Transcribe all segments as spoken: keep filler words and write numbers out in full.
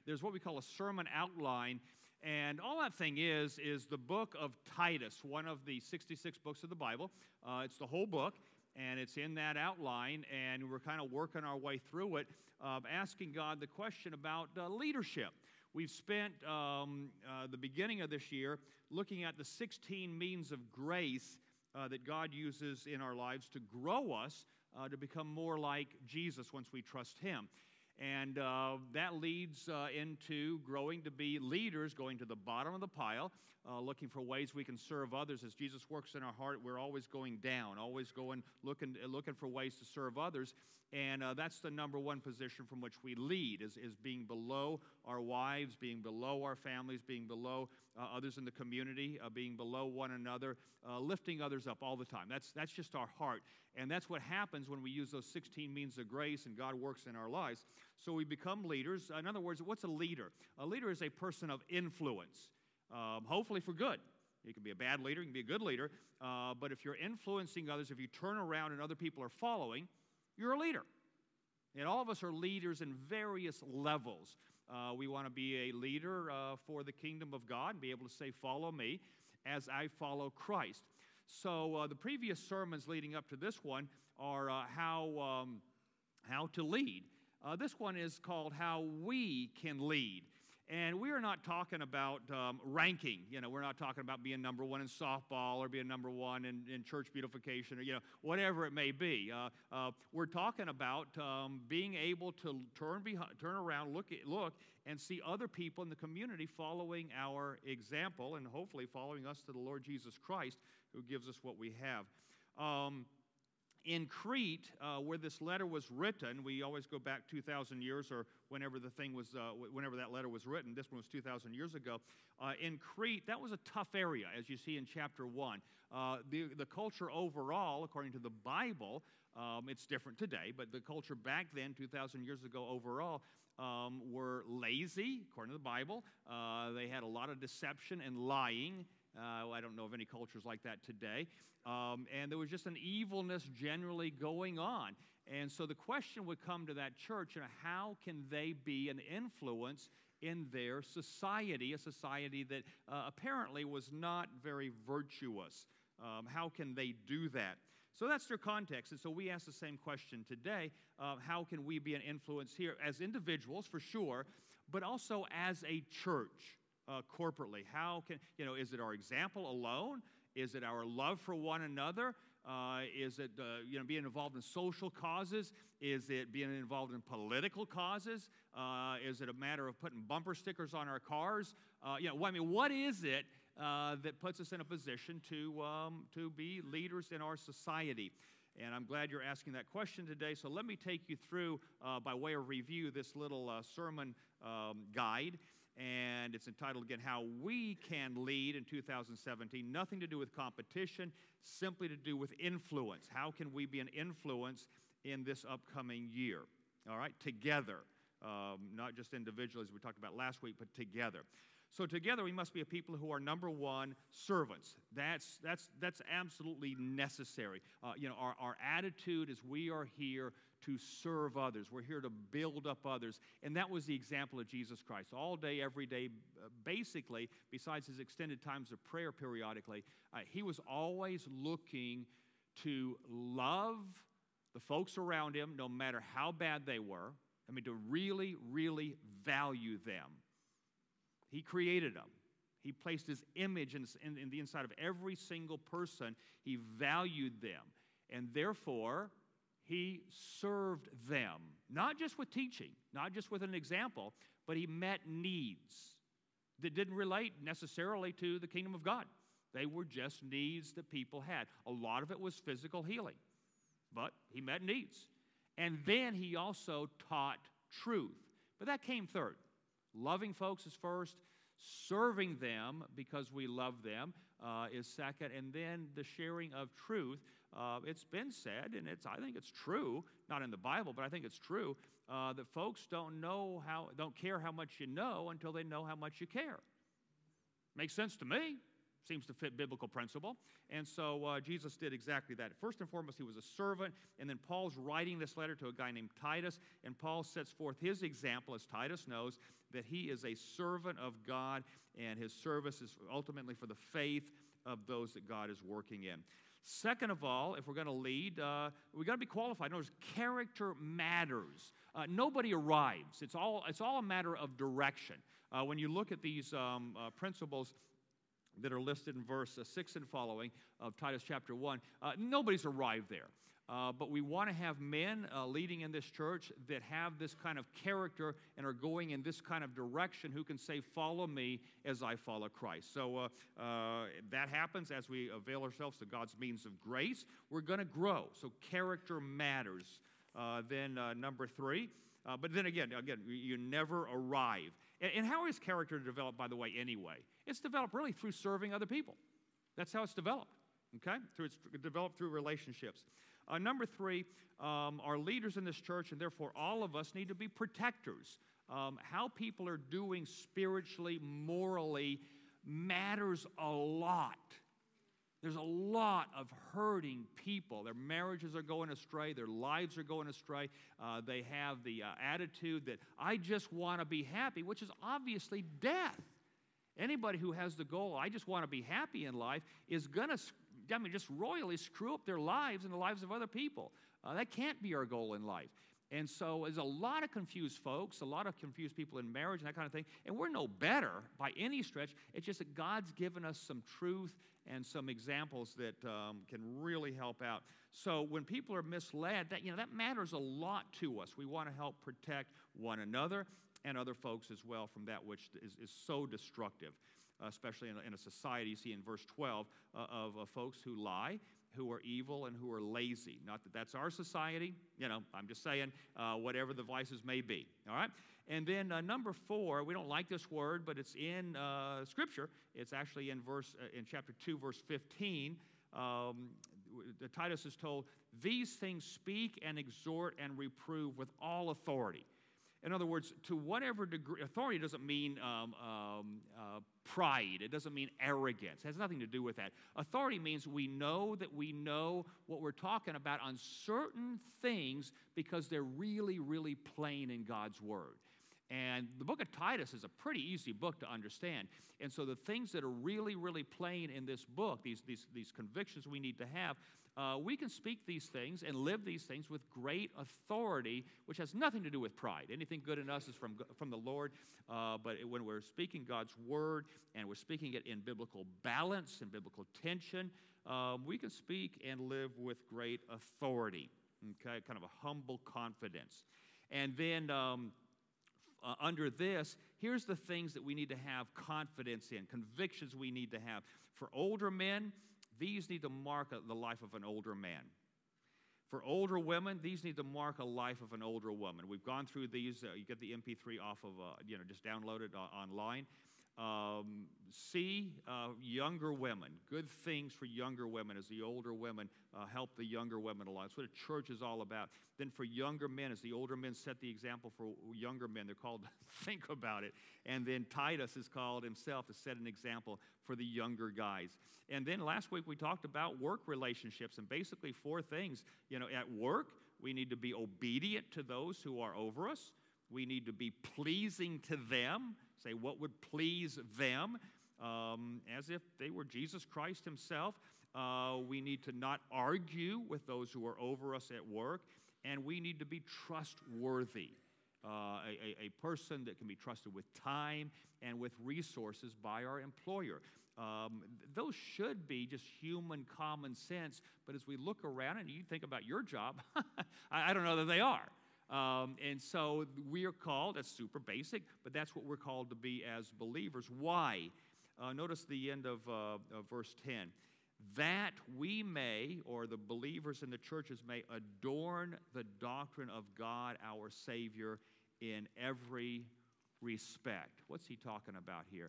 there's what we call a sermon outline. And all that thing is, is the book of Titus, one of the sixty-six books of the Bible. Uh, it's the whole book, and it's in that outline, and we're kind of working our way through it, uh, asking God the question about uh, leadership. We've spent um, uh, the beginning of this year looking at the sixteen means of grace uh, that God uses in our lives to grow us uh, to become more like Jesus once we trust Him. And uh, that leads uh, into growing to be leaders, going to the bottom of the pile, uh, looking for ways we can serve others. As Jesus works in our heart, we're always going down, always going, looking, looking for ways to serve others. And uh, that's the number one position from which we lead, is, is being below our wives, being below our families, being below uh, others in the community, uh, being below one another, uh, lifting others up all the time. That's, that's just our heart. And that's what happens when we use those sixteen means of grace and God works in our lives. So we become leaders. In other words, what's a leader? A leader is a person of influence, um, hopefully for good. You can be a bad leader, you can be a good leader, uh, but if you're influencing others, if you turn around and other people are following, you're a leader. And all of us are leaders in various levels. Uh, we want to be a leader uh, for the kingdom of God and be able to say, follow me as I follow Christ. So uh, the previous sermons leading up to this one are uh, how, um, how to lead. Uh, this one is called How We Can Lead. And we are not talking about um, ranking. You know, we're not talking about being number one in softball or being number one in, in church beautification or, you know, whatever it may be. Uh, uh, we're talking about um, being able to turn behind, turn around, look, at, look, and see other people in the community following our example and hopefully following us to the Lord Jesus Christ, who gives us what we have. Um, In Crete, uh, where this letter was written, we always go back two thousand years, or whenever the thing was, uh, whenever that letter was written. This one was two thousand years ago. Uh, in Crete, that was a tough area, as you see in chapter one. Uh, the, the culture overall, according to the Bible, um, it's different today, but the culture back then, two thousand years ago overall, um, were lazy, according to the Bible. Uh, they had a lot of deception and lying. Uh, I don't know of any cultures like that today. Um, and there was just an evilness generally going on. And so the question would come to that church, you know, how can they be an influence in their society, a society that uh, apparently was not very virtuous? Um, how can they do that? So that's their context. And so we ask the same question today. Uh, how can we be an influence here as individuals, for sure, but also as a church? Uh, corporately, how can, you know, is it our example alone? Is it our love for one another? Uh, is it, uh, you know, being involved in social causes? Is it being involved in political causes? Uh, is it a matter of putting bumper stickers on our cars? Uh, you know, I mean, what is it uh, that puts us in a position to, um, to be leaders in our society? And I'm glad you're asking that question today. So let me take you through, uh, by way of review, this little uh, sermon um, guide. And it's entitled, again, How We Can Lead in two thousand seventeen. Nothing to do with competition, simply to do with influence. How can we be an influence in this upcoming year? All right, together. Um, not just individually, as we talked about last week, but together. So together we must be a people who are, number one, servants. That's, that's, that's absolutely necessary. Uh, you know, our, our attitude is we are here to serve others. We're here to build up others. And that was the example of Jesus Christ. All day, every day, uh, basically, besides his extended times of prayer periodically, uh, he was always looking to love the folks around him, no matter how bad they were. I mean, to really, really value them. He created them. He placed his image in, in, in the inside of every single person. He valued them. And therefore, he served them. Not just with teaching, not just with an example, but he met needs that didn't relate necessarily to the kingdom of God. They were just needs that people had. A lot of it was physical healing, but he met needs. And then he also taught truth. But that came third. Loving folks is first. Serving them because we love them uh, is second. And then the sharing of truth. Uh, it's been said, and it's I think it's true, not in the Bible, but I think it's true, uh, that folks don't know how, don't care how much you know until they know how much you care. Makes sense to me. seems to fit biblical principle. And so uh, Jesus did exactly that. First and foremost, he was a servant, and then Paul's writing this letter to a guy named Titus, and Paul sets forth his example, as Titus knows, that he is a servant of God, and his service is ultimately for the faith of those that God is working in. Second of all, if we're going to lead, uh, we've got to be qualified. Notice, character matters. Uh, nobody arrives. It's all, it's all a matter of direction. Uh, when you look at these um, uh, principles that are listed in verse uh, six and following of Titus chapter one, uh, nobody's arrived there. Uh, but we want to have men uh, leading in this church that have this kind of character and are going in this kind of direction, who can say, follow me as I follow Christ. So uh, uh, that happens as we avail ourselves to God's means of grace. We're going to grow. So character matters. Uh, then uh, number three, uh, but then again, again, you never arrive. And, and how is character developed, by the way, anyway? It's developed really through serving other people. That's how it's developed, okay? Through, it's developed through relationships. Uh, number three, um, our leaders in this church, and therefore all of us, need to be protectors. Um, how people are doing spiritually, morally, matters a lot. There's a lot of hurting people. Their marriages are going astray. Their lives are going astray. Uh, they have the uh, attitude that I just want to be happy, which is obviously death. Anybody who has the goal, I just want to be happy in life, is going to, I mean, just royally screw up their lives and the lives of other people. Uh, that can't be our goal in life. And so there's a lot of confused folks, a lot of confused people in marriage and that kind of thing. And we're no better by any stretch. It's just that God's given us some truth and some examples that um, can really help out. So when people are misled, that, you know, that matters a lot to us. We want to help protect one another and other folks as well from that which is, is so destructive, uh, especially in a, in a society, you see in verse twelve, uh, of uh, folks who lie, who are evil, and who are lazy. Not that that's our society. You know, I'm just saying, uh, whatever the vices may be, all right? And then uh, number four, we don't like this word, but it's in uh, Scripture. It's actually in verse uh, in chapter two, verse fifteen. Um, the Titus is told, these things speak and exhort and reprove with all authority. In other words, to whatever degree, authority doesn't mean um, um, uh, pride. It doesn't mean arrogance. It has nothing to do with that. Authority means we know that we know what we're talking about on certain things because they're really, really plain in God's Word. And the book of Titus is a pretty easy book to understand. And so the things that are really, really plain in this book, these, these, these convictions we need to have, uh, we can speak these things and live these things with great authority, which has nothing to do with pride. Anything good in us is from, from the Lord. Uh, but when we're speaking God's word and we're speaking it in biblical balance and biblical tension, um, we can speak and live with great authority, okay, kind of a humble confidence. And then um, Uh, under this, here's the things that we need to have confidence in, convictions we need to have. For older men, these need to mark a, the life of an older man. For older women, these need to mark a life of an older woman. We've gone through these. Uh, you get the M P three off of, uh, you know, just download it uh, online. Um, C, uh, younger women. Good things for younger women as the older women uh, help the younger women along. That's what a church is all about. Then for younger men, as the older men set the example for younger men, they're called to think about it. And then Titus is called himself to set an example for the younger guys. And then last week we talked about work relationships and basically four things. You know, at work, we need to be obedient to those who are over us. We need to be pleasing to them. Say what would please them, um, as if they were Jesus Christ himself. Uh, we need to not argue with those who are over us at work, and we need to be trustworthy. Uh, a, a person that can be trusted with time and with resources by our employer. Um, those should be just human common sense, but as we look around and you think about your job, I, I don't know that they are. Um, and so we are called, that's super basic, but that's what we're called to be as believers. Why? Uh, notice the end of, uh, of verse ten. That we may, or the believers in the churches may, adorn the doctrine of God our Savior in every respect. What's he talking about here?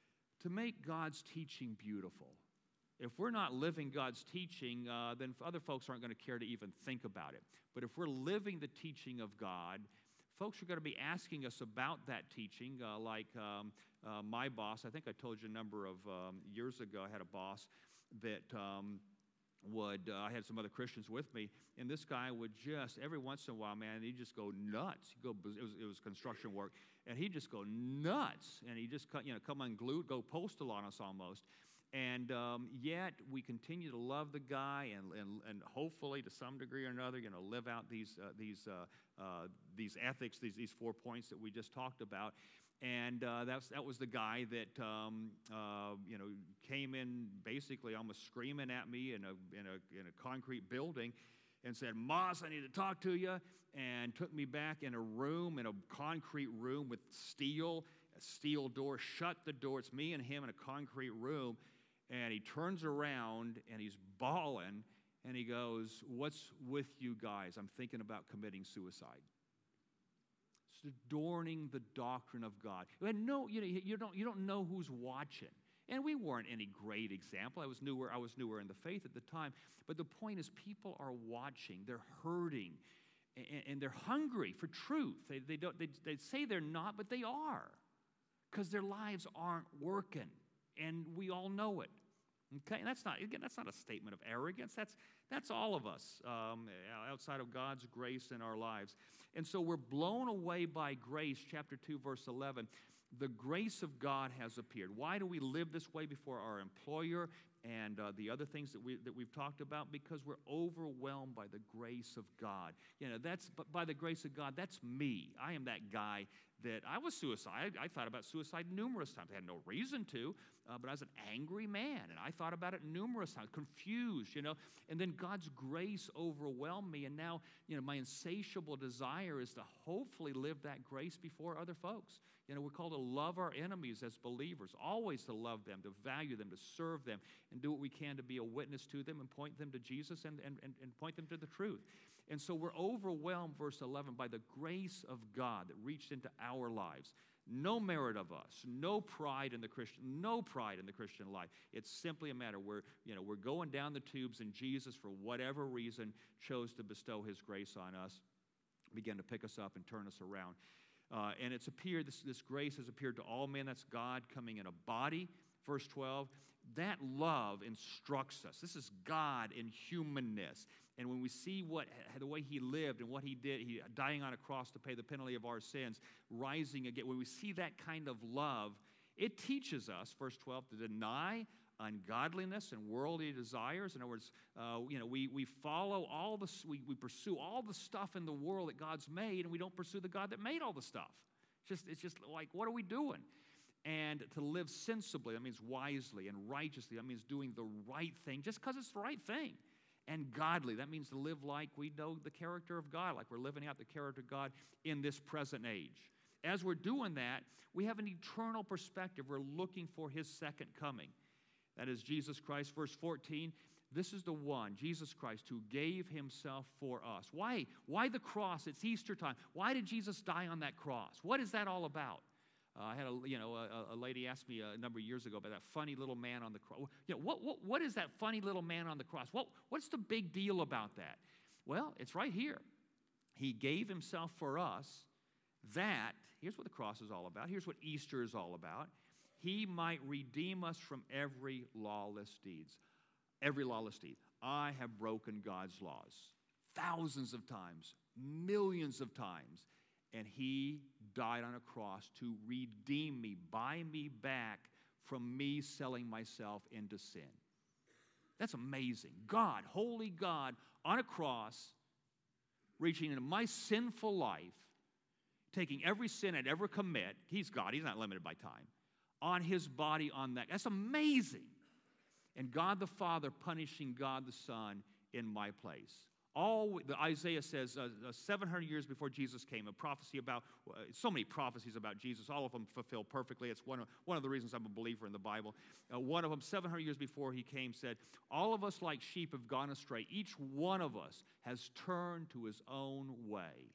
To make God's teaching beautiful. If we're not living God's teaching, uh, then other folks aren't going to care to even think about it. But if we're living the teaching of God, folks are going to be asking us about that teaching, uh, like um, uh, my boss. I think I told you a number of um, years ago, I had a boss that um, would, uh, I had some other Christians with me, and this guy would just, every once in a while, man, he'd just go nuts. He'd go, it was, it was construction work, and he'd just go nuts, and he'd just, you know, come unglued, go postal on us almost. And um, yet we continue to love the guy, and, and, and hopefully to some degree or another, you know, live out these uh, these uh, uh, these ethics, these these four points that we just talked about. And uh, that's that was the guy that um, uh, you know came in basically almost screaming at me in a in a in a concrete building, and said, "Moss, I need to talk to you," and took me back in a room, in a concrete room with steel, a steel door, shut the door. It's me and him in a concrete room. And he turns around, and he's bawling, and he goes, "What's with you guys? I'm thinking about committing suicide." It's adorning the doctrine of God. And no, you know, you don't, you don't know who's watching. And we weren't any great example. I was newer, I was newer in the faith at the time. But the point is, people are watching. They're hurting, and, and they're hungry for truth. They, they, don't, they, they say they're not, but they are, because their lives aren't working. And we all know it, okay? And that's not, again, that's not a statement of arrogance. That's, that's all of us um, outside of God's grace in our lives. And so we're blown away by grace, chapter two, verse eleven. The grace of God has appeared. Why do we live this way before our employer and uh, the other things that, we, that we've talked about? Because we're overwhelmed by the grace of God. You know, that's, but by the grace of God, that's me. I am that guy that I was suicide. I thought about suicide numerous times. I had no reason to, uh, but I was an angry man, and I thought about it numerous times, confused, you know. And then God's grace overwhelmed me, and now, you know, my insatiable desire is to hopefully live that grace before other folks. You know, we're called to love our enemies as believers, always to love them, to value them, to serve them, and do what we can to be a witness to them and point them to Jesus and, and, and, and point them to the truth. And so we're overwhelmed, verse eleven, by the grace of God that reached into our lives. No merit of us, no pride in the Christian, no pride in the Christian life. It's simply a matter where, you know, we're going down the tubes, and Jesus, for whatever reason, chose to bestow his grace on us, began to pick us up and turn us around. Uh, and it's appeared, this, this grace has appeared to all men. That's God coming in a body. Verse twelve, that love instructs us. This is God in humanness. And when we see what the way he lived and what he did, he dying on a cross to pay the penalty of our sins, rising again, when we see that kind of love, it teaches us, verse twelve, to deny ungodliness and worldly desires. In other words, uh, you know, we, we follow all the, we, we pursue all the stuff in the world that God's made, and we don't pursue the God that made all the stuff. It's just, it's just like, what are we doing? And to live sensibly, that means wisely, and righteously, that means doing the right thing just because it's the right thing. And godly, that means to live like we know the character of God, like we're living out the character of God in this present age. As we're doing that, we have an eternal perspective. We're looking for his second coming. That is Jesus Christ. Verse fourteen, this is the one, Jesus Christ, who gave himself for us. Why? Why the cross? It's Easter time. Why did Jesus die on that cross? What is that all about? Uh, I had a, you know, a, a lady ask me a number of years ago about that funny little man on the cross. You know, what, what, what is that funny little man on the cross? What, what's the big deal about that? Well, it's right here. He gave himself for us that, here's what the cross is all about. Here's what Easter is all about. He might redeem us from every lawless deeds. Every lawless deed. I have broken God's laws thousands of times, millions of times. And he died on a cross to redeem me, buy me back from me selling myself into sin. That's amazing. God, holy God, on a cross, reaching into my sinful life, taking every sin I'd ever commit. He's God. He's not limited by time. On his body on that. That's amazing. And God the Father punishing God the Son in my place. All the Isaiah says uh, uh, seven hundred years before Jesus came, a prophecy about, uh, so many prophecies about Jesus, all of them fulfilled perfectly. It's one of, one of the reasons I'm a believer in the Bible. Uh, one of them, seven hundred years before he came, said, all of us like sheep have gone astray. Each one of us has turned to his own way.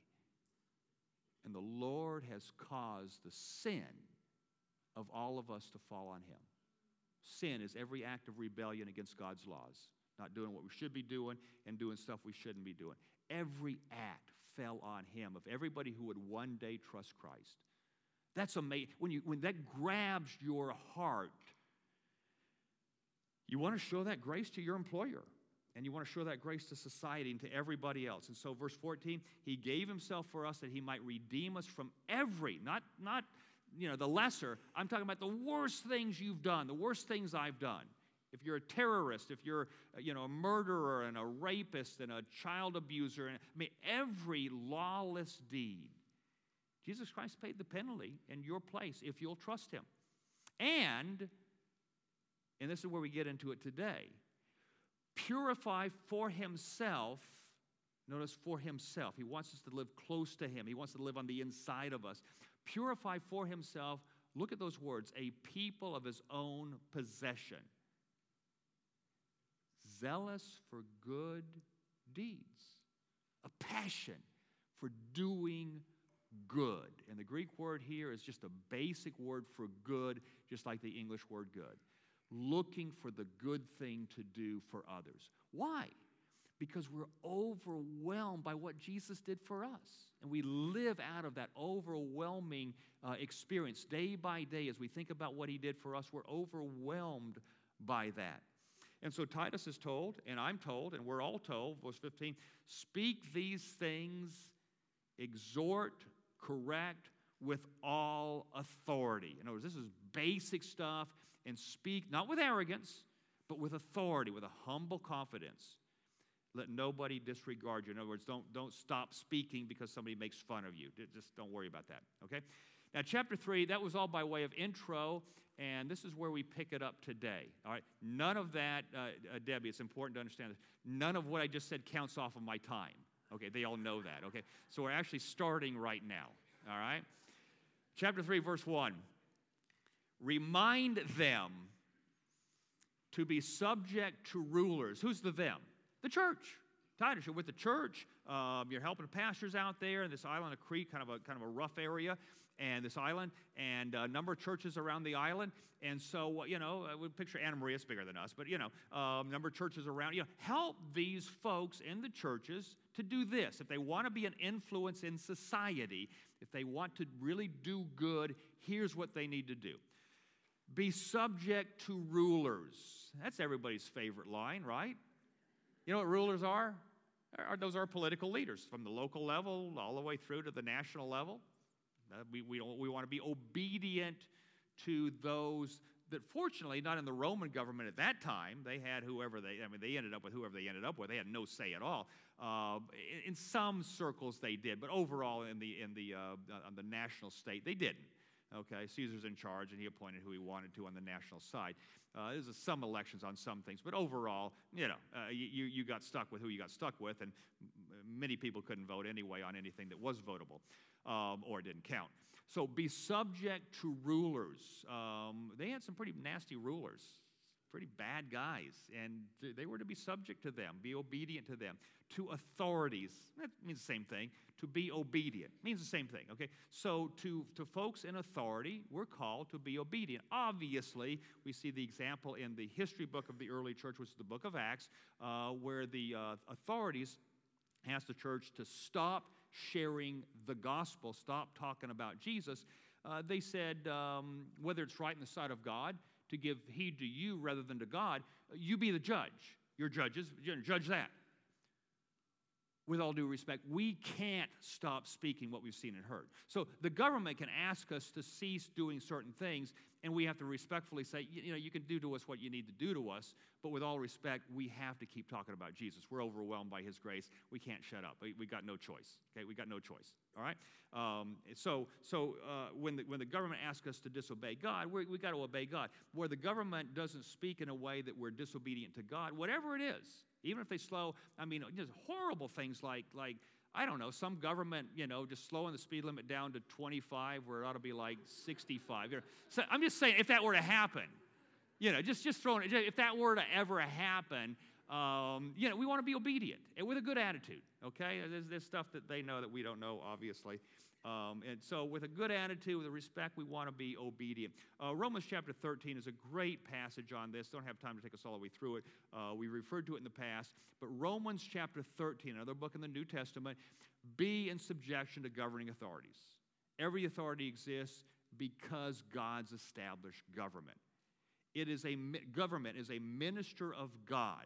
And the Lord has caused the sin of all of us to fall on him. Sin is every act of rebellion against God's laws. Not doing what we should be doing and doing stuff we shouldn't be doing. Every act fell on him, of everybody who would one day trust Christ. That's amazing. When, you, when that grabs your heart, you want to show that grace to your employer. And you want to show that grace to society and to everybody else. And so verse fourteen, he gave himself for us that he might redeem us from every, not, not you know, the lesser. I'm talking about the worst things you've done, the worst things I've done. If you're a terrorist, if you're you know, a murderer and a rapist and a child abuser, and, I mean, every lawless deed, Jesus Christ paid the penalty in your place if you'll trust him. And, and this is where we get into it today, purify for himself, notice for himself. He wants us to live close to him. He wants to live on the inside of us. Purify for himself, look at those words, a people of his own possession, zealous for good deeds, a passion for doing good. And the Greek word here is just a basic word for good, just like the English word good. Looking for the good thing to do for others. Why? Because we're overwhelmed by what Jesus did for us. And we live out of that overwhelming uh, experience day by day as we think about what he did for us. We're overwhelmed by that. And so Titus is told, and I'm told, and we're all told, verse fifteen, speak these things, exhort, correct with all authority. In other words, this is basic stuff, and speak not with arrogance, but with authority, with a humble confidence. Let nobody disregard you. In other words, don't, don't stop speaking because somebody makes fun of you. Just don't worry about that, okay? Now, chapter three, that was all by way of intro, and this is where we pick it up today, all right? None of that, uh, uh, Debbie, it's important to understand this, none of what I just said counts off of my time, okay? They all know that, okay? So we're actually starting right now, all right? Chapter three, verse one. Remind them to be subject to rulers. Who's the them? The church. Titus, you're with the church. Um, you're helping pastors out there in this island of Crete, kind of a kind of a rough area, and this island, and a number of churches around the island. And so, you know, we picture Anna Maria, it's bigger than us, but, you know, a um, number of churches around. You know, help these folks in the churches to do this. If they want to be an influence in society, if they want to really do good, here's what they need to do. Be subject to rulers. That's everybody's favorite line, right? You know what rulers are? Those are political leaders from the local level all the way through to the national level. Uh, we, we, don't, we want to be obedient to those that, fortunately, not in the Roman government at that time. They had whoever they, I mean, they ended up with whoever they ended up with. They had no say at all. Uh, in, in some circles they did, but overall in the, in the, uh, on the national state, they didn't. Okay, Caesar's in charge, and he appointed who he wanted to on the national side. Uh, there's some elections on some things, but overall, you know, uh, you, you got stuck with who you got stuck with, and many people couldn't vote anyway on anything that was votable um, or didn't count. So be subject to rulers. Um, they had some pretty nasty rulers, pretty bad guys, and they were to be subject to them, be obedient to them. To authorities, that means the same thing. To be obedient means the same thing, okay? So to, to folks in authority, we're called to be obedient. Obviously, we see the example in the history book of the early church, which is the book of Acts, uh, where the uh, authorities asked the church to stop sharing the gospel, stop talking about Jesus. Uh, they said, um, whether it's right in the sight of God, to give heed to you rather than to God, you be the judge. You're judges, judge that. With all due respect, we can't stop speaking what we've seen and heard. So the government can ask us to cease doing certain things, and we have to respectfully say, you know, you can do to us what you need to do to us, but with all respect, we have to keep talking about Jesus. We're overwhelmed by his grace. We can't shut up. We, we got no choice, okay? We got no choice, all right? Um, so so uh, when, the, when the government asks us to disobey God, we we got to obey God. Where the government doesn't speak in a way that we're disobedient to God, whatever it is, even if they slow, I mean, just horrible things like, like I don't know, some government, you know, just slowing the speed limit down to twenty-five where it ought to be like sixty-five. You know, so I'm just saying, if that were to happen, you know, just, just throwing it, if that were to ever happen, um, you know, we want to be obedient and with a good attitude, okay? There's, there's stuff that they know that we don't know, obviously. Um, and so with a good attitude, with a respect, we want to be obedient. Uh, Romans chapter thirteen is a great passage on this. Don't have time to take us all the way through it. Uh, we referred to it in the past. But Romans chapter thirteen, another book in the New Testament, be in subjection to governing authorities. Every authority exists because God's established government. It is a government is a minister of God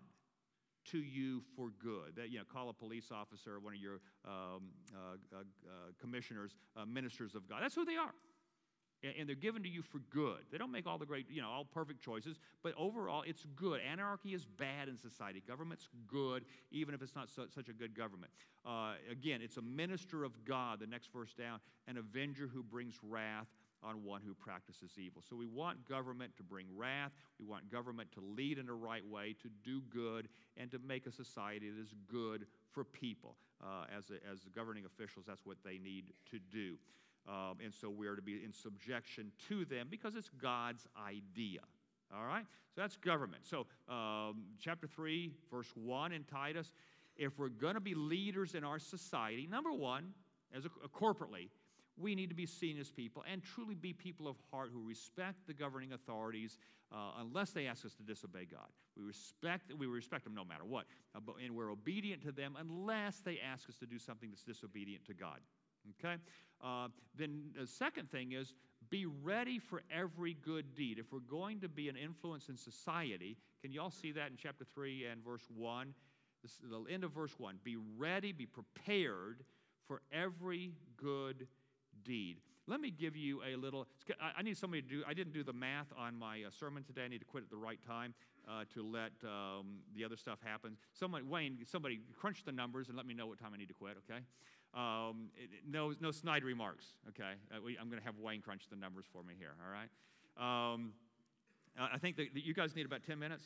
to you for good. That, you know, call a police officer, one of your um, uh, uh, uh, commissioners, uh, ministers of God. That's who they are. And, and they're given to you for good. They don't make all the great, you know, all perfect choices, but overall it's good. Anarchy is bad in society. Government's good, even if it's not so, such a good government. Uh, again, it's a minister of God, the next verse down, an avenger who brings wrath on one who practices evil. So we want government to bring wrath. We want government to lead in a right way, to do good, and to make a society that is good for people. Uh, as, a, as governing officials, that's what they need to do. Um, and so we are to be in subjection to them because it's God's idea. All right? So that's government. So um, chapter three, verse one in Titus, if we're going to be leaders in our society, number one, as a, a corporately, we need to be seen as people and truly be people of heart who respect the governing authorities uh, unless they ask us to disobey God. We respect we respect them no matter what, uh, but, and we're obedient to them unless they ask us to do something that's disobedient to God. Okay? Uh, then the second thing is be ready for every good deed. If we're going to be an influence in society, can you all see that in chapter three and verse one? This is the end of verse one. Be ready, be prepared for every good deed. Let me give you a little, I need somebody to do, I didn't do the math on my uh, sermon today. I need to quit at the right time uh, to let um, the other stuff happen. Someone, Wayne, somebody crunch the numbers and let me know what time I need to quit, okay? Um, it, no, no snide remarks, okay? Uh, we, I'm going to have Wayne crunch the numbers for me here, all right? Um, I think that, that you guys need about ten minutes.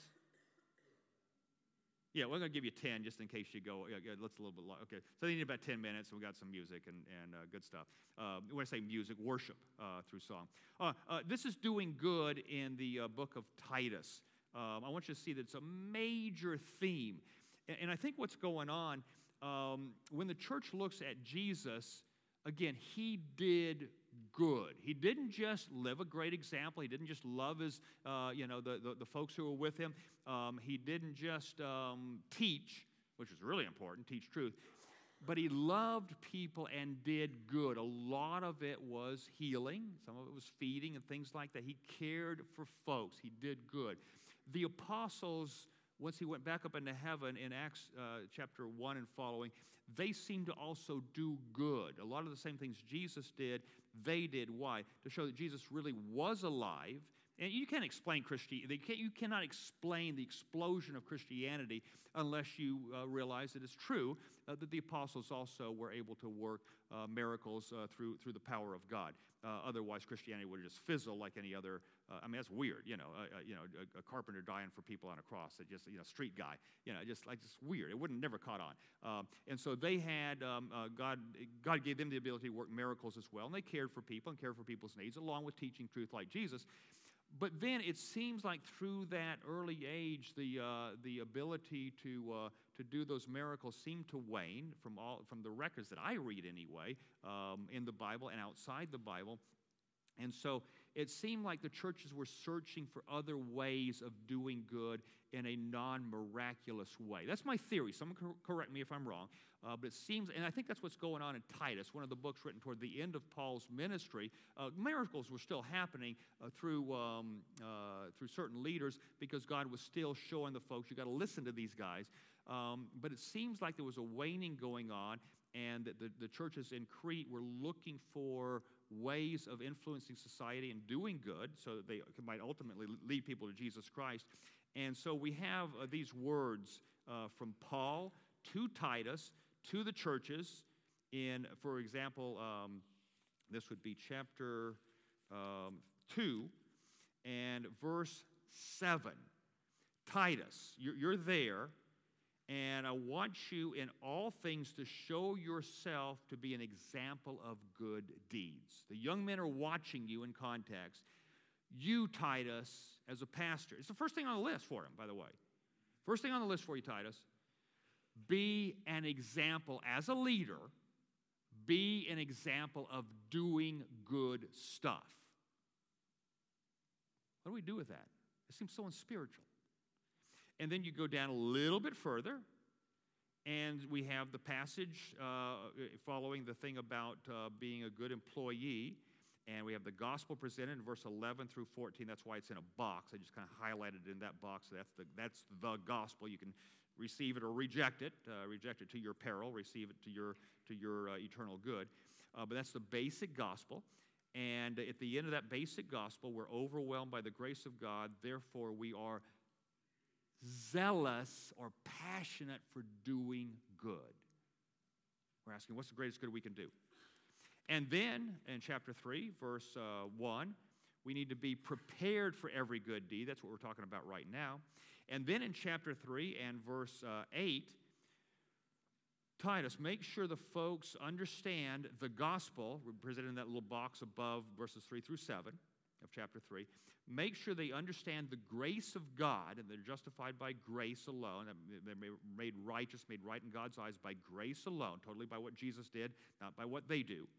Yeah, we're going to give you ten just in case you go. Yeah, yeah, let's a little bit long. Okay, so they need about ten minutes, and we got some music and, and uh, good stuff. Uh, when I say music, worship uh, through song. Uh, uh, this is doing good in the uh, book of Titus. Um, I want you to see that it's a major theme. And, and I think what's going on, um, when the church looks at Jesus, again, he did good. He didn't just live a great example. He didn't just love his, uh, you know, the, the, the folks who were with him. Um, he didn't just um, teach, which is really important, teach truth, but he loved people and did good. A lot of it was healing. Some of it was feeding and things like that. He cared for folks. He did good. The apostles, once he went back up into heaven in Acts uh, chapter one and following, they seemed to also do good. A lot of the same things Jesus did, they did. Why? To show that Jesus really was alive. And you can't explain Christianity. You cannot explain the explosion of Christianity unless you uh, realize that it's true uh, that the apostles also were able to work uh, miracles uh, through through the power of God. Uh, otherwise, Christianity would just fizzle like any other. Uh, I mean, that's weird, you know. Uh, uh, you know, a, a carpenter dying for people on a cross. That just, you know, street guy. You know, just like just weird. It wouldn't never caught on. Um, and so they had um, uh, God. God gave them the ability to work miracles as well, and they cared for people and cared for people's needs, along with teaching truth like Jesus. But then it seems like through that early age, the uh, the ability to uh, to do those miracles seemed to wane from all from the records that I read anyway, um, in the Bible and outside the Bible. And so it seemed like the churches were searching for other ways of doing good in a non-miraculous way. That's my theory. Someone cor- correct me if I'm wrong. Uh, but it seems, and I think that's what's going on in Titus, one of the books written toward the end of Paul's ministry. Uh, miracles were still happening uh, through um, uh, through certain leaders because God was still showing the folks, you got to listen to these guys. Um, but it seems like there was a waning going on, and that the, the churches in Crete were looking for ways of influencing society and doing good so that they might ultimately lead people to Jesus Christ. And so we have uh, these words uh, from Paul to Titus, to the churches in, for example, um, this would be chapter um, two and verse seven. Titus, you're, you're there, and I want you in all things to show yourself to be an example of good deeds. The young men are watching you in context. You, Titus, as a pastor, it's the first thing on the list for him, by the way. First thing on the list for you, Titus, be an example as a leader. be an example of doing good stuff. What do we do with that? It seems so unspiritual. And then you go down a little bit further, and we have the passage uh, following the thing about uh, being a good employee. And we have the gospel presented in verse eleven through fourteen. That's why it's in a box. I just kind of highlighted it in that box. That's the, that's the gospel. You can receive it or reject it. Uh, reject it to your peril. Receive it to your, to your uh, eternal good. Uh, but that's the basic gospel. And at the end of that basic gospel, we're overwhelmed by the grace of God. Therefore, we are zealous or passionate for doing good. We're asking, what's the greatest good we can do? And then in chapter three, verse uh, one, we need to be prepared for every good deed. That's what we're talking about right now. And then in chapter three and verse uh, eight, Titus, make sure the folks understand the gospel, presented in that little box above verses three through seven of chapter three. Make sure they understand the grace of God, and they're justified by grace alone. They're made righteous, made right in God's eyes by grace alone, totally by what Jesus did, not by what they do.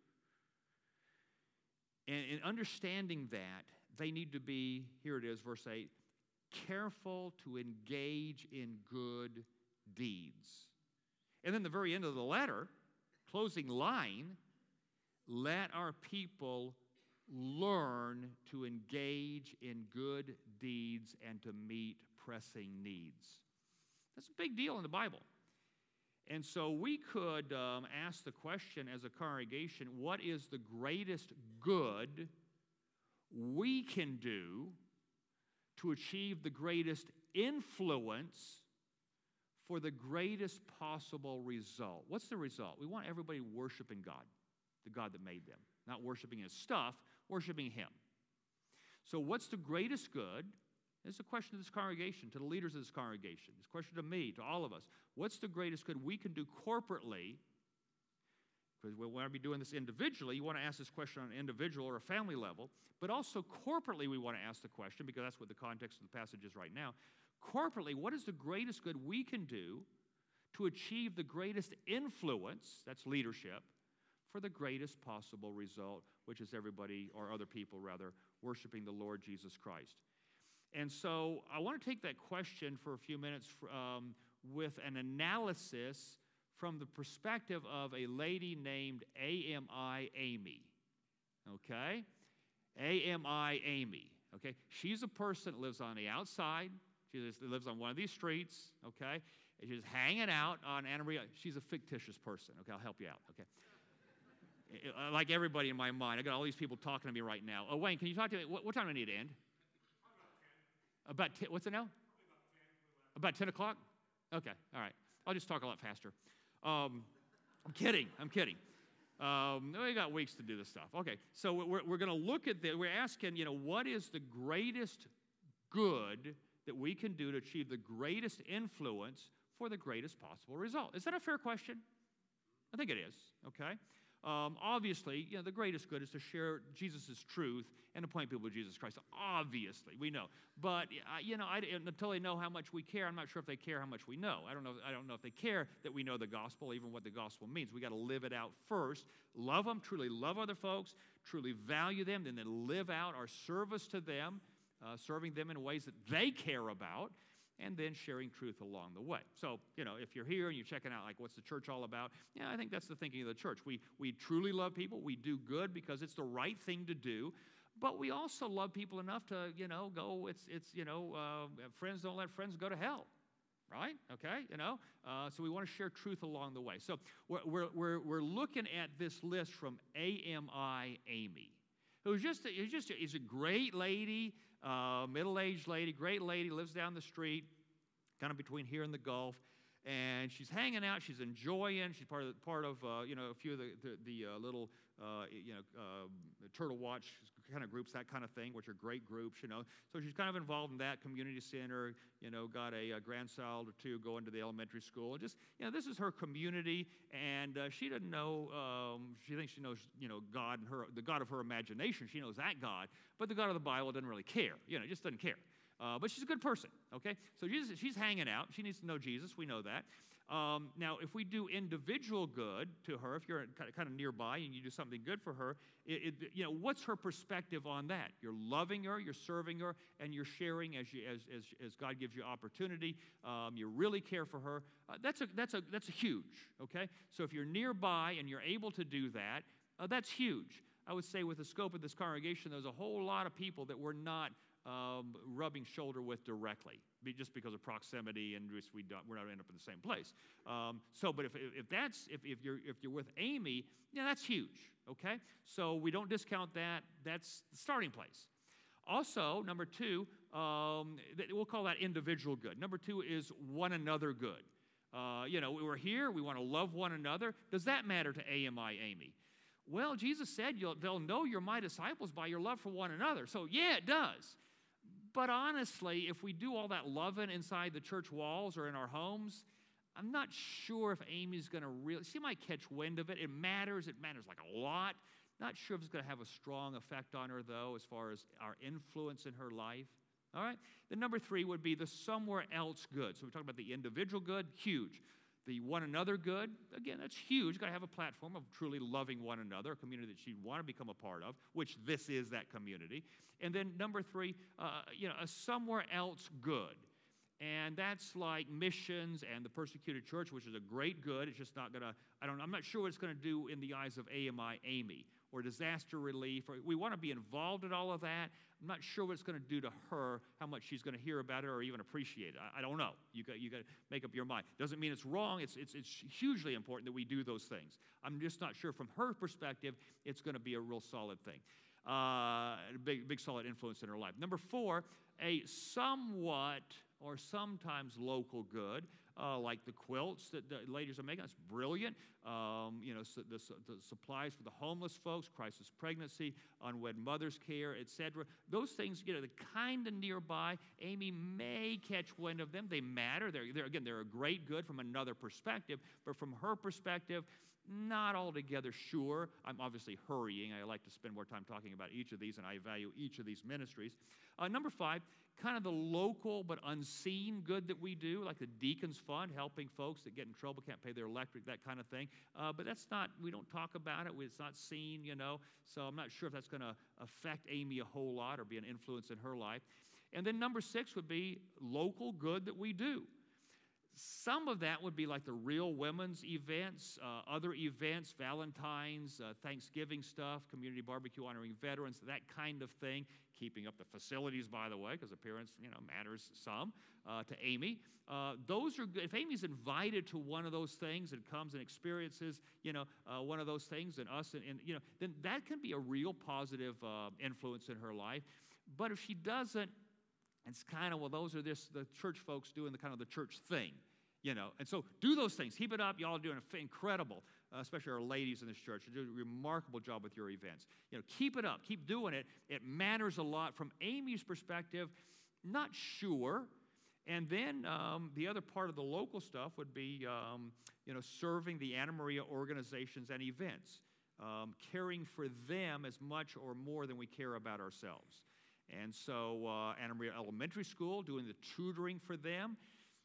And in understanding that, they need to be, here it is, verse eight, careful to engage in good deeds. And then the very end of the letter, closing line, let our people learn to engage in good deeds and to meet pressing needs. That's a big deal in the Bible. And so we could um, ask the question as a congregation, what is the greatest good we can do to achieve the greatest influence for the greatest possible result? What's the result? We want everybody worshiping God, the God that made them. Not worshiping His stuff, worshiping Him. So what's the greatest good? This is a question to this congregation, to the leaders of this congregation. It's a question to me, to all of us. What's the greatest good we can do corporately? Because we want to be doing this individually. You want to ask this question on an individual or a family level. But also corporately we want to ask the question, because that's what the context of the passage is right now. Corporately, what is the greatest good we can do to achieve the greatest influence, that's leadership, for the greatest possible result, which is everybody, or other people rather, worshiping the Lord Jesus Christ. And so I want to take that question for a few minutes um, with an analysis from the perspective of a lady named A M I Amy. Okay? A M I Amy. Okay? She's a person that lives on the outside. She lives on one of these streets. Okay? And she's hanging out on Anna Maria. She's a fictitious person. Okay? I'll help you out. Okay? Like everybody in my mind, I got all these people talking to me right now. Oh, Wayne, can you talk to me? What, what time do I need to end? About ten. What's it now? About ten o'clock? Okay, all right. I'll just talk a lot faster. Um, I'm kidding. I'm kidding. Um, we got weeks to do this stuff. Okay, so we're, we're going to look at the, we're asking, you know, what is the greatest good that we can do to achieve the greatest influence for the greatest possible result? Is that a fair question? I think it is, okay? Um, obviously, you know, the greatest good is to share Jesus' truth and to point people to Jesus Christ. Obviously, we know. But, uh, you know, I, until they know how much we care, I'm not sure if they care how much we know. I don't know I don't know if they care that we know the gospel, even what the gospel means. We got to live it out first. Love them, truly love other folks, truly value them, and then live out our service to them, uh, serving them in ways that they care about, and then sharing truth along the way. So, you know, if you're here and you're checking out, like, what's the church all about? Yeah, I think that's the thinking of the church. We, we truly love people. We do good because it's the right thing to do. But we also love people enough to, you know, go, it's, it's you know, uh, friends don't let friends go to hell, right? Okay, you know? Uh, so we want to share truth along the way. So we're, we're, we're, we're looking at this list from A M I Amy, who's just, a, just a, is a great lady, uh, middle-aged lady, great lady, lives down the street, kind of between here and the Gulf, and she's hanging out. She's enjoying. She's part of part of uh, you know a few of the the, the uh, little uh, you know uh, Turtle Watch kind of groups, that kind of thing, which are great groups. You know, so she's kind of involved in that community center. You know, got a, a grandchild or two going to the elementary school. And just you know, this is her community, and uh, she doesn't know. Um, she thinks she knows you know God and her the God of her imagination. She knows that God, but the God of the Bible doesn't really care. You know, just doesn't care. Uh, but she's a good person, okay? So she's, she's hanging out. She needs to know Jesus. We know that. Um, now, if we do individual good to her, if you're kind of nearby and you do something good for her, it, it, you know, what's her perspective on that? You're loving her, you're serving her, and you're sharing as, you, as, as, as God gives you opportunity. Um, you really care for her. Uh, that's, a, that's, a, that's a huge, okay? So if you're nearby and you're able to do that, uh, that's huge. I would say with the scope of this congregation, there's a whole lot of people that we're not um, rubbing shoulder with directly, be, just because of proximity and just we don't, we're not end up in the same place. Um, so, but if, if that's if, if you're if you're with Amy, yeah, that's huge. Okay, so we don't discount that. That's the starting place. Also, number two, um, we'll call that individual good. Number two is one another good. Uh, you know, we're here. We want to love one another. Does that matter to A M I, Amy? Well, Jesus said you'll, they'll know you're my disciples by your love for one another. So, yeah, it does. But honestly, if we do all that loving inside the church walls or in our homes, I'm not sure if Amy's going to really, she might catch wind of it. It matters. It matters like a lot. Not sure if it's going to have a strong effect on her, though, as far as our influence in her life. All right? The number three would be the somewhere else good. So we talk about the individual good, huge. The one another good, again, that's huge. You've got to have a platform of truly loving one another, a community that she'd want to become a part of, which this is that community. And then number three, uh, you know, a somewhere else good. And that's like missions and the persecuted church, which is a great good. It's just not going to, I don't know, I'm not sure what it's going to do in the eyes of A M I Amy or disaster relief. Or, we want to be involved in all of that. I'm not sure what it's going to do to her, how much she's going to hear about it or even appreciate it. I, I don't know. You got you got to make up your mind. Doesn't mean it's wrong. It's, it's, it's hugely important that we do those things. I'm just not sure from her perspective it's going to be a real solid thing. Uh, big, big solid influence in her life. Number four, a somewhat or sometimes local good, uh, like the quilts that the ladies are making. That's brilliant. Um, you know, so the, the supplies for the homeless folks, crisis pregnancy, unwed mother's care, et cetera. Those things, you know, they're kind of nearby. Amy may catch wind of them. They matter. They're, they're again, they're a great good from another perspective, but from her perspective, not altogether sure. I'm obviously hurrying. I like to spend more time talking about each of these, and I value each of these ministries. Uh, number five, kind of the local but unseen good that we do, like the Deacons Fund, helping folks that get in trouble, can't pay their electric, that kind of thing. Uh, but that's not, we don't talk about it. It's not seen, you know. So I'm not sure if that's going to affect Amy a whole lot or be an influence in her life. And then number six would be local good that we do. Some of that would be like the Real Women's events, uh, other events, Valentine's, uh, Thanksgiving stuff, community barbecue honoring veterans, that kind of thing. Keeping up the facilities, by the way, because appearance, you know, matters some uh, to Amy. Uh, those are good. If Amy's invited to one of those things and comes and experiences, you know, uh, one of those things, and us, and, and you know, then that can be a real positive uh, influence in her life. But if she doesn't, it's kind of, well, those are this, the church folks doing the kind of the church thing, you know. And so do those things. Keep it up. Y'all are doing an incredible, uh, especially our ladies in this church. You're doing a remarkable job with your events. You know, keep it up. Keep doing it. It matters a lot. From Amy's perspective, not sure. And then um, the other part of the local stuff would be, um, you know, serving the Anna Maria organizations and events, um, caring for them as much or more than we care about ourselves. And so uh, Anna Maria Elementary School, doing the tutoring for them.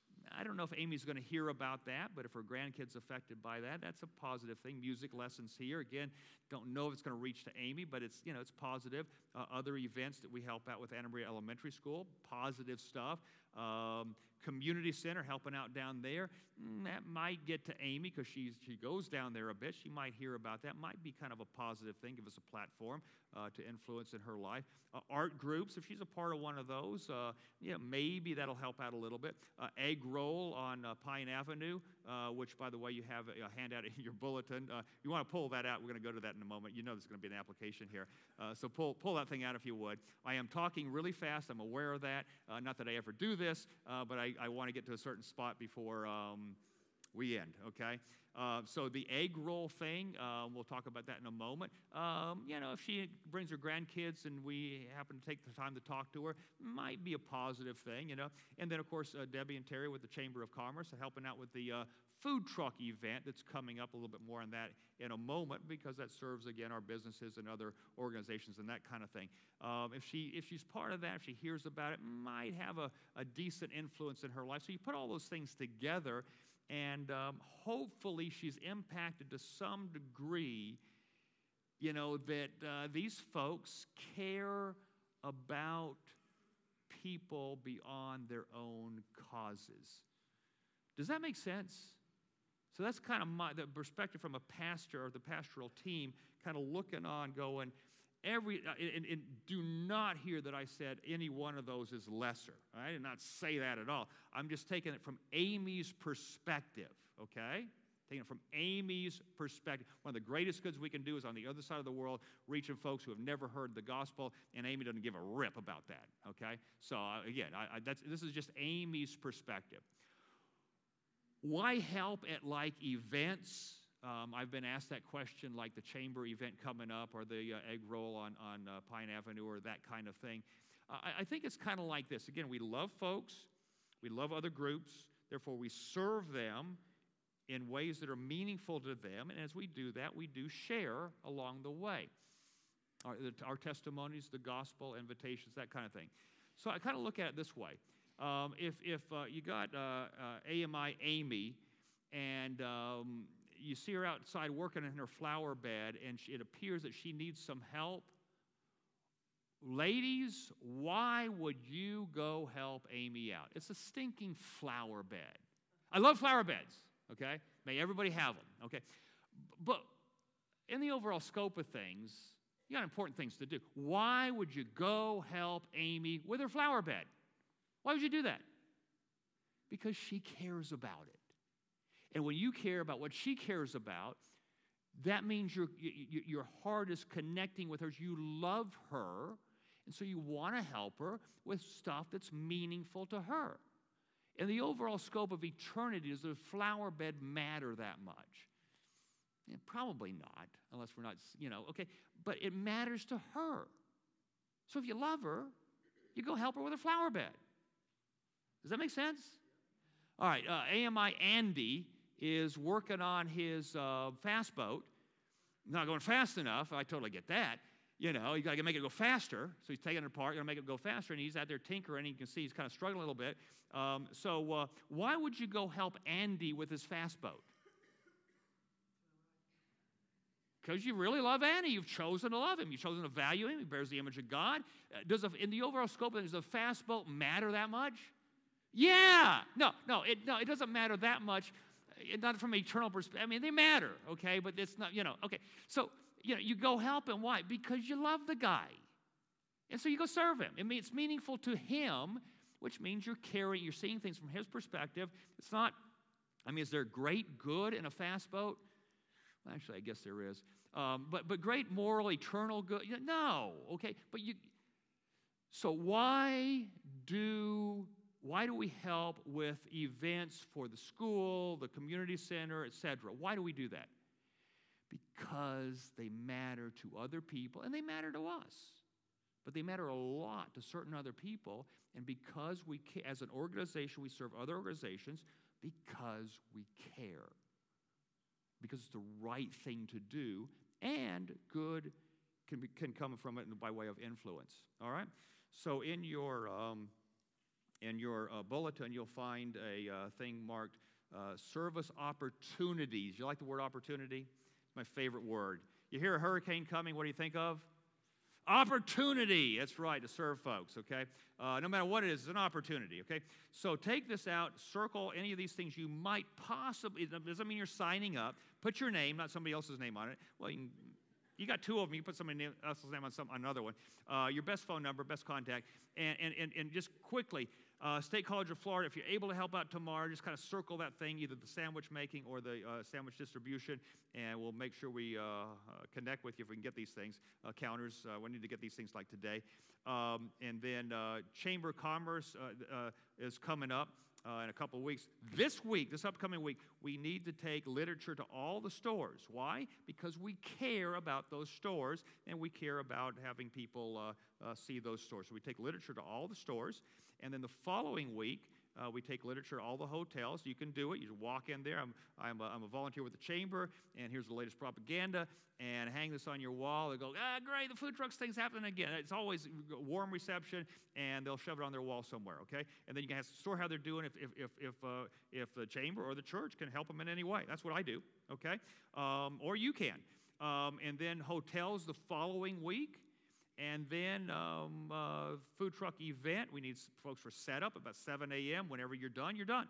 I don't know if Amy's going to hear about that, but if her grandkid's affected by that, that's a positive thing. Music lessons here. Again, don't know if it's going to reach to Amy, but it's, you know, it's positive. Uh, other events that we help out with Anna Maria Elementary School, positive stuff. Um, community center, helping out down there. Mm, that might get to Amy because she goes down there a bit. She might hear about that. Might be kind of a positive thing, give us a platform uh, to influence in her life. Uh, art groups, if she's a part of one of those, uh, yeah, maybe that'll help out a little bit. Uh, egg roll on uh, Pine Avenue, uh, which, by the way, you have a handout in your bulletin. Uh, you want to pull that out. We're going to go to that in a moment. You know there's going to be an application here. Uh, so pull, pull that thing out if you would. I am talking really fast. I'm aware of that. Uh, not that I ever do this, uh, but I, I want to get to a certain spot before um, we end, okay? Uh, so the egg roll thing, uh, we'll talk about that in a moment. Um, you know, if she brings her grandkids and we happen to take the time to talk to her, might be a positive thing, you know. And then, of course, uh, Debbie and Terry with the Chamber of Commerce are helping out with the uh, food truck event that's coming up. A little bit more on that in a moment because that serves, again, our businesses and other organizations and that kind of thing. Um, if she if she's part of that, if she hears about it, might have a, a decent influence in her life. So you put all those things together, and um, hopefully she's impacted to some degree, you know, that uh, these folks care about people beyond their own causes. Does that make sense? So that's kind of my, the perspective from a pastor or the pastoral team, kind of looking on, going, every, and, and do not hear that I said any one of those is lesser. I did not say that at all. I'm just taking it from Amy's perspective, okay? Taking it from Amy's perspective. One of the greatest goods we can do is on the other side of the world, reaching folks who have never heard the gospel, and Amy doesn't give a rip about that, okay? So uh, again, I, I, that's, this is just Amy's perspective. Why help at like events? Um, I've been asked that question, like the chamber event coming up or the uh, egg roll on, on uh, Pine Avenue or that kind of thing. Uh, I, I think it's kind of like this. Again, we love folks. We love other groups. Therefore, we serve them in ways that are meaningful to them. And as we do that, we do share along the way. Our, our testimonies, the gospel, invitations, that kind of thing. So I kind of look at it this way. Um, if if uh, you got uh, uh, A M I Amy, and um, you see her outside working in her flower bed, and she, it appears that she needs some help, ladies, why would you go help Amy out? It's a stinking flower bed. I love flower beds, okay? May everybody have them, okay? But in the overall scope of things, you got important things to do. Why would you go help Amy with her flower bed? Why would you do that? Because she cares about it. And when you care about what she cares about, that means your, your heart is connecting with her. You love her, and so you want to help her with stuff that's meaningful to her. In the overall scope of eternity, does the flower bed matter that much? Yeah, probably not, unless we're not, you know, okay. But it matters to her. So if you love her, you go help her with her flower bed. Does that make sense? All right, uh, A M I Andy is working on his uh, fast boat. Not going fast enough. I totally get that. You know, you got to make it go faster. So he's taking it apart, got to make it go faster, and he's out there tinkering, and you can see he's kind of struggling a little bit. Um, so uh, why would you go help Andy with his fast boat? Because you really love Andy. You've chosen to love him. You've chosen to value him. He bears the image of God. Uh, does a, in the overall scope of it, does a fast boat matter that much? Yeah. No, no, it, no, it doesn't matter that much. It, not from an eternal perspective. I mean, they matter, okay? But it's not, you know, okay. So, you know, you go help him. Why? Because you love the guy. And so you go serve him. I mean, it's meaningful to him, which means you're carrying, you're seeing things from his perspective. It's not, I mean, is there great good in a fast boat? Well, actually, I guess there is. Um, but but great moral, eternal good? No, okay. But you, so why do Why do we help with events for the school, the community center, et cetera? Why do we do that? Because they matter to other people, and they matter to us. But they matter a lot to certain other people, and because we, as an organization, we serve other organizations because we care. Because it's the right thing to do, and good can, be, can come from it by way of influence. All right? So in your... Um, In your uh, bulletin, you'll find a uh, thing marked uh, service opportunities. You like the word opportunity? It's my favorite word. You hear a hurricane coming, what do you think of? Opportunity. That's right, to serve folks, okay? Uh, no matter what it is, it's an opportunity, okay? So take this out, circle any of these things you might possibly, it doesn't mean you're signing up. Put your name, not somebody else's name on it. Well, you can, you got two of them. You put somebody else's name on some another one. Uh, your best phone number, best contact, and and and, and just quickly, uh, State College of Florida. If you're able to help out tomorrow, just kind of circle that thing, either the sandwich making or the uh, sandwich distribution, and we'll make sure we uh, uh, connect with you if we can get these things. Uh, counters, uh, we need to get these things like today. Um, and then uh, Chamber of Commerce uh, uh, is coming up. Uh, in a couple of weeks. This week, this upcoming week, we need to take literature to all the stores. Why? Because we care about those stores, and we care about having people uh, uh, see those stores. So we take literature to all the stores, and then the following week, Uh, we take literature to all the hotels. You can do it. You walk in there. I'm, I'm, a, I'm a volunteer with the chamber, and here's the latest propaganda, and hang this on your wall. They go, ah, great, the food trucks thing's happening again. It's always a warm reception, and they'll shove it on their wall somewhere, okay? And then you can ask the store how they're doing, if, if, if, if, uh, if the chamber or the church can help them in any way. That's what I do, okay? Um, or you can. Um, and then hotels the following week. And then um, uh, food truck event, we need folks for setup about seven a.m. Whenever you're done, you're done.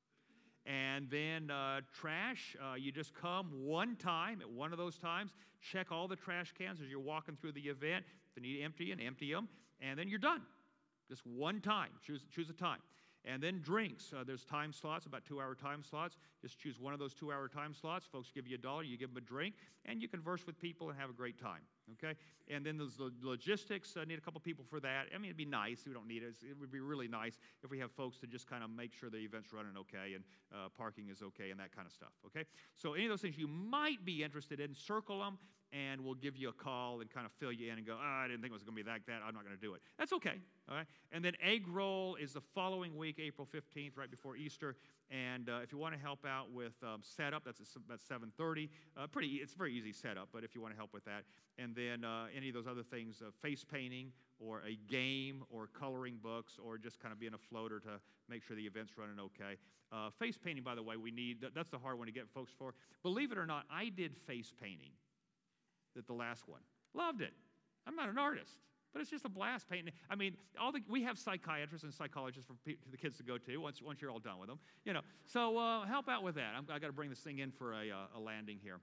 And then uh, trash, uh, you just come one time at one of those times, check all the trash cans as you're walking through the event. If they need empty and empty them, and then you're done. Just one time. Choose, choose a time. And then drinks. Uh, there's time slots, about two-hour time slots. Just choose one of those two-hour time slots. Folks give you a dollar, you give them a drink, and you converse with people and have a great time, okay? And then there's the logistics. I need a couple people for that. I mean, it'd be nice. We don't need it. It would be really nice if we have folks to just kind of make sure the event's running okay and uh, parking is okay and that kind of stuff, okay? So any of those things you might be interested in, circle them, and we'll give you a call and kind of fill you in and go, oh, I didn't think it was going to be like that. I'm not going to do it. That's okay, all right? And then egg roll is the following week, April fifteenth, right before Easter. And uh, if you want to help out with um, setup, that's about seven thirty. Uh, pretty, it's very easy setup, but if you want to help with that. And then uh, any of those other things, uh, face painting or a game or coloring books or just kind of being a floater to make sure the event's running okay. Uh, face painting, by the way, we need, that, that's the hard one to get folks for. Believe it or not, I did face painting at the last one. Loved it. I'm not an artist, but it's just a blast painting. I mean, all the, we have psychiatrists and psychologists for pe- the kids to go to once, once you're all done with them. You know, so uh, help out with that. I'm, I got to bring this thing in for a, uh, a landing here.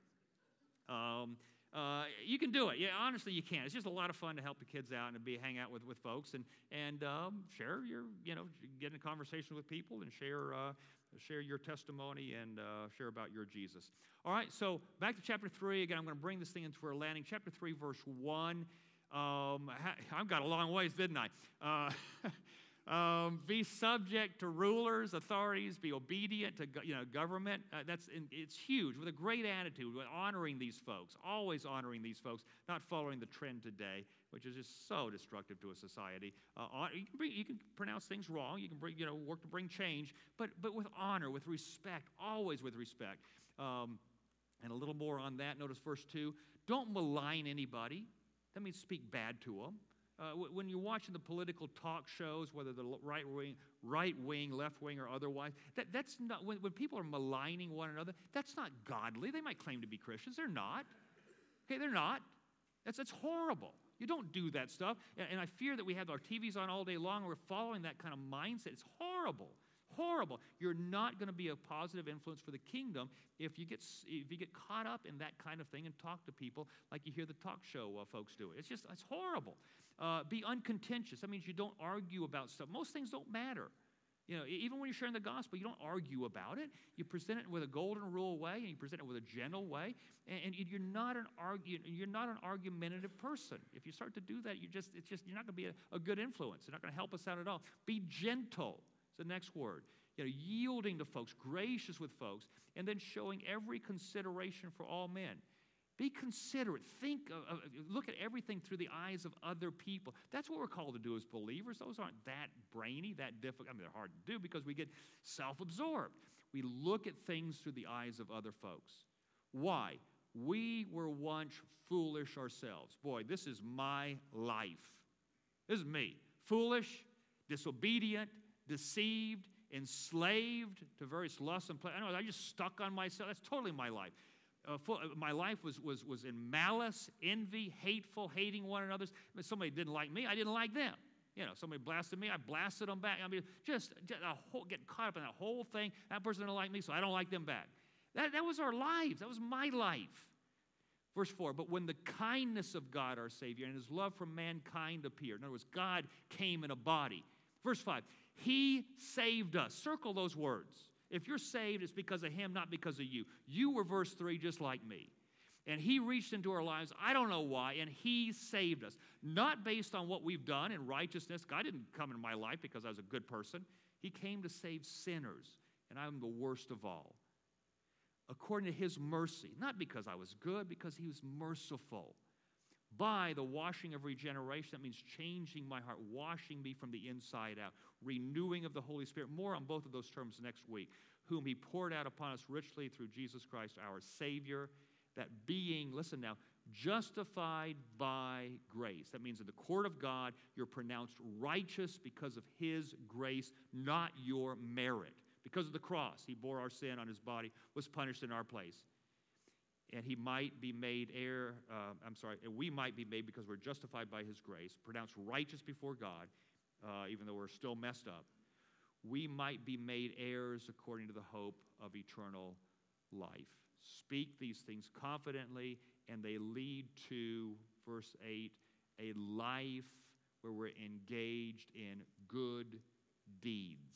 Um, uh, you can do it. Yeah, honestly, you can. It's just a lot of fun to help the kids out and to be hang out with, with folks and and um, share your, you know, get in a conversation with people and share uh, share your testimony and uh, share about your Jesus. All right, so back to chapter three. Again, I'm going to bring this thing into our landing. Chapter three, verse one. Um, I've got a long ways, didn't I? Uh, um, be subject to rulers, authorities. Be obedient to you know government. Uh, that's it's huge. With a great attitude, with honoring these folks, always honoring these folks, not following the trend today, which is just so destructive to a society. Uh, you can bring, you can pronounce things wrong. You can bring you know work to bring change, but but with honor, with respect, always with respect. Um, and a little more on that. Notice verse two. Don't malign anybody. That means speak bad to them. Uh, when you're watching the political talk shows, whether the right wing, right wing, left wing, or otherwise, that, that's not when, when people are maligning one another. That's not godly. They might claim to be Christians. They're not. Okay, they're not. That's that's horrible. You don't do that stuff. And, and I fear that we have our T Vs on all day long, and we're following that kind of mindset. It's horrible. Horrible. You're not going to be a positive influence for the kingdom if you get if you get caught up in that kind of thing and talk to people like you hear the talk show uh, folks do. It's just it's horrible. Uh, be uncontentious. That means you don't argue about stuff. Most things don't matter. You know, even when you're sharing the gospel, you don't argue about it. You present it with a golden rule way, and you present it with a gentle way. And, and you're not an argue. You're not an argumentative person. If you start to do that, you just it's just you're not going to be a, a good influence. You're not going to help us out at all. Be gentle. The next word, you know, yielding to folks, gracious with folks, and then showing every consideration for all men. Be considerate. Think, of, look at everything through the eyes of other people. That's what we're called to do as believers. Those aren't that brainy, that difficult. I mean, they're hard to do because we get self-absorbed. We look at things through the eyes of other folks. Why? We were once foolish ourselves. Boy, this is my life. This is me. Foolish, disobedient, deceived, enslaved to various lusts and pleasures. I know I just stuck on myself. That's totally my life. Uh, full, uh, my life was, was, was in malice, envy, hateful, hating one another. If somebody didn't like me, I didn't like them. You know, somebody blasted me, I blasted them back. I mean, just, just a whole, get caught up in that whole thing. That person didn't like me, so I don't like them back. That, that was our lives. That was my life. Verse four, but when the kindness of God, our Savior, and his love for mankind appeared. In other words, God came in a body. Verse five, he saved us. Circle those words. If you're saved, it's because of him, not because of you. You were, verse three, just like me. And he reached into our lives, I don't know why, and he saved us. Not based on what we've done in righteousness. God didn't come in my life because I was a good person. He came to save sinners, and I'm the worst of all. According to his mercy, not because I was good, because he was merciful. by the washing of regeneration. That means changing my heart, washing me from the inside out, renewing of the Holy Spirit. More on both of those terms next week. Whom he poured out upon us richly through Jesus Christ, our Savior, that being, listen now, justified by grace. That means in the court of God, you're pronounced righteous because of his grace, not your merit. Because of the cross, he bore our sin on his body, was punished in our place. And he might be made heir, uh, I'm sorry, and we might be made because we're justified by his grace, pronounced righteous before God, uh, even though we're still messed up. We might be made heirs according to the hope of eternal life. Speak these things confidently, and they lead to, verse eight, a life where we're engaged in good deeds.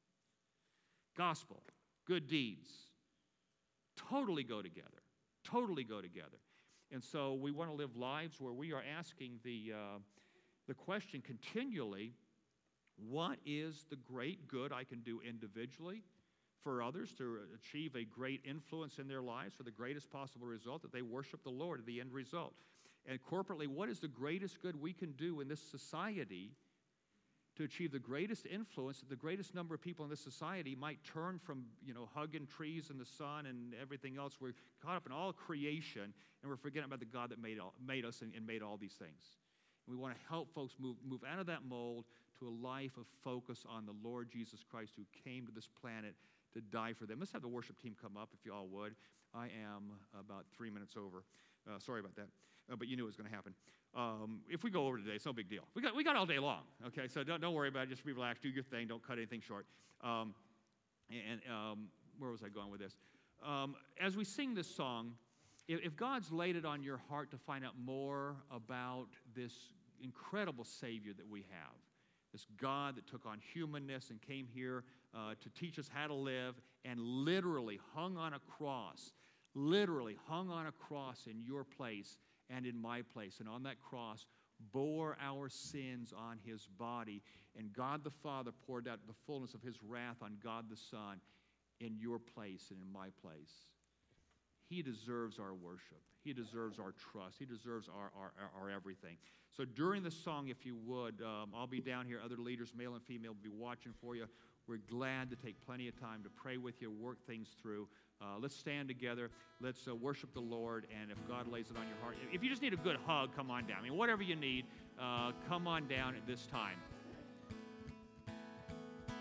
Gospel, good deeds, totally go together, totally go together. And so we want to live lives where we are asking the, uh, the question continually, what is the great good I can do individually for others to achieve a great influence in their lives for the greatest possible result, that they worship the Lord at the end result? And corporately, what is the greatest good we can do in this society to achieve the greatest influence that the greatest number of people in this society might turn from, you know, hugging trees in the sun and everything else? We're caught up in all creation, and we're forgetting about the God that made, all, made us and, and made all these things. And we want to help folks move, move out of that mold to a life of focus on the Lord Jesus Christ, who came to this planet to die for them. Let's have the worship team come up, if you all would. I am about three minutes over. Uh, sorry about that, uh, but you knew it was going to happen. Um, if we go over today, it's no big deal. We got we got all day long, okay? So don't don't worry about it. Just be relaxed. Do your thing. Don't cut anything short. Um, and um, where was I going with this? Um, as we sing this song, if, if God's laid it on your heart to find out more about this incredible Savior that we have, this God that took on humanness and came here uh, to teach us how to live, and literally hung on a cross, literally hung on a cross in your place and in my place, and on that cross bore our sins on his body, and God the Father poured out the fullness of his wrath on God the Son in your place and in my place. He deserves our worship. He deserves our trust. He deserves our, our, our everything. So during the song, if you would, um, I'll be down here. Other leaders, male and female, will be watching for you. We're glad to take plenty of time to pray with you, work things through. Uh, let's stand together. Let's uh, worship the Lord. And if God lays it on your heart, if you just need a good hug, come on down. I mean, whatever you need, uh, come on down at this time.